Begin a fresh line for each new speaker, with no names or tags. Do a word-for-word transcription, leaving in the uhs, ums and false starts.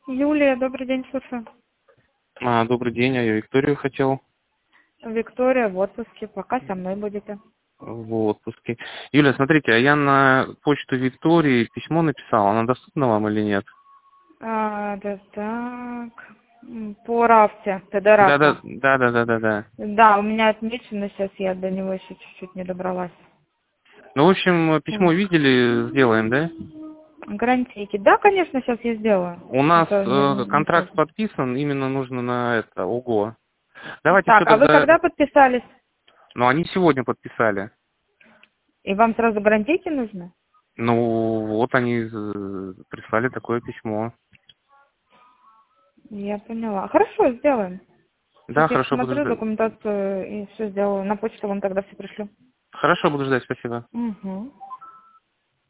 Юлия, добрый день, слушаю.
А, добрый день, а я Викторию хотел
Виктория в отпуске, пока со мной будете.
в отпуске. Юля, смотрите, а я на почту Виктории письмо написал, она доступна вам или нет?
А, да, так. М, По рафте,
Да,
Тедарафа.
да, да, да, да, да, да.
Да, у меня отмечено, сейчас я до него еще чуть-чуть не добралась.
Ну, в общем, письмо
Так.
видели, сделаем, да?
Гарантийки. Да, конечно, сейчас я сделаю.
У нас
Это не,
э,
не
контракт
сложно.
подписан, именно нужно на это, ого. Давайте все
Так, а вы
тогда,
когда подписались?
ну, они сегодня подписали.
И вам сразу гарантийки нужны?
Ну, вот они э, прислали такое письмо.
Я поняла. Хорошо, сделаем.
Да,
Сейчас я
хорошо, буду
посмотрю
ждать.
документацию и все сделаю. На почту вам тогда все пришлю.
Хорошо, буду ждать, спасибо.
Угу.